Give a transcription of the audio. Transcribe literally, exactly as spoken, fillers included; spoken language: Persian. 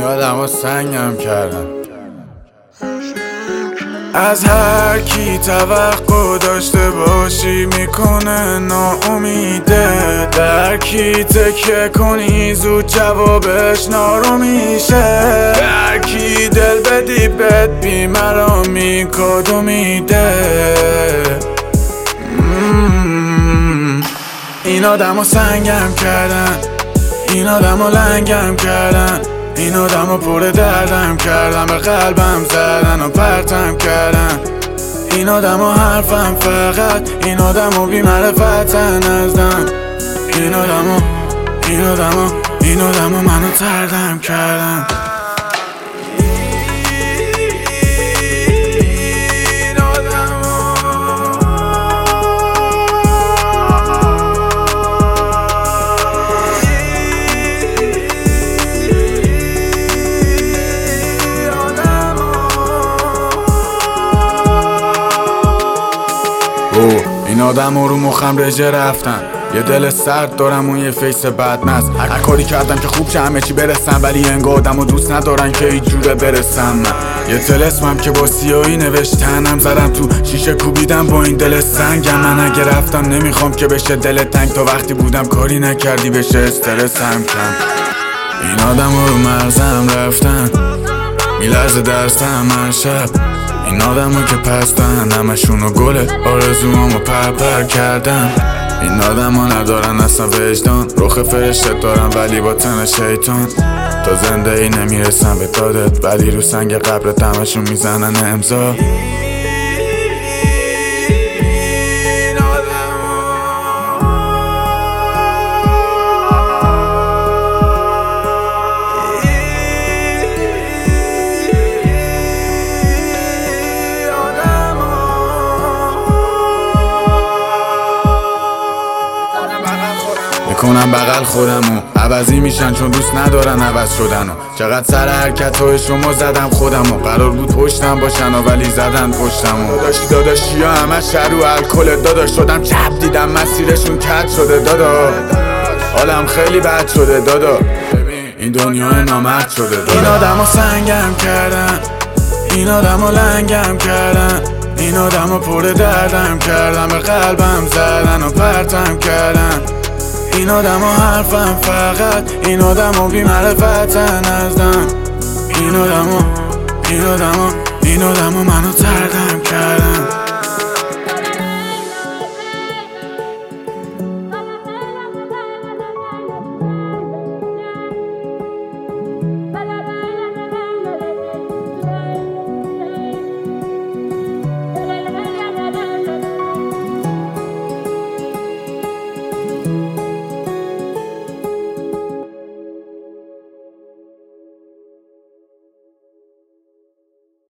این آدم ها سنگم کردن. از هر کی توقع داشته باشی میکنه ناامیده. در کی تکیه کنی زود جوابش نارو میشه. در کی دل بدی بد بیمرامی کدومیده. این آدم ها سنگم کردن، این آدم ها لنگم کردن، این آدم ها پر دردم کردن، به قلبم زدن و پرتم کردن. این آدم ها حرفم فقط، این آدم ها بی معرفتن ازدن. این آدم ها این آدم ها این آدم ها منو تردم کردن. این آدم ها رو مخم رژه رفتن، یه دل سرد دارم و یه فیس بدمست. هر کاری کردم که خوب شه همه چی برسم، ولی انگار آدم ها دوست ندارن که هیچ جوره برسم. من یه طلسمم که با سیاهی نوشتنم زدم تو شیشه کوبیدم با این دل سنگم. من اگه رفتم نمیخوام که بشه دل تنگ، تا وقتی بودم کاری نکردی بشه استرسم کم. این آدم ها رو مرزم رفتن، میلرزه دستم هر شب. این آدم ها که پستن همشونو گل آرزوامو پر پر کردن. این آدم ها ندارن اصلا وجدان، رخ فرشته دارن ولی با تن شیطان. تا زنده ای نمیرسن به دادت، ولی رو سنگ قبرت همشون میزنن امضا. میکنم بغل خودمو عوضی میشن چون دوست ندارن عوض شدنو. چقدر سر حرکت های شما زدم خودمو، قرار بود پشتم باشن ولی زدن پشتمو. داداشی داداشی ها همه شر و الکل داداش، شدم چپ دیدم مسیرشون کج شده دادا. حالم خیلی بد شده دادا، این دنیا نامرد شده دادا. این آدم ها سنگم کردن، این آدم ها لنگم کردن، این آدم ها پر دردم کردن، به قلبم زدن و پرتم کردن. این آدم ها حرفم فقط، این آدم ها بی معرفتن ازدن. این آدم ها این آدم ها این آدم ها منو تردم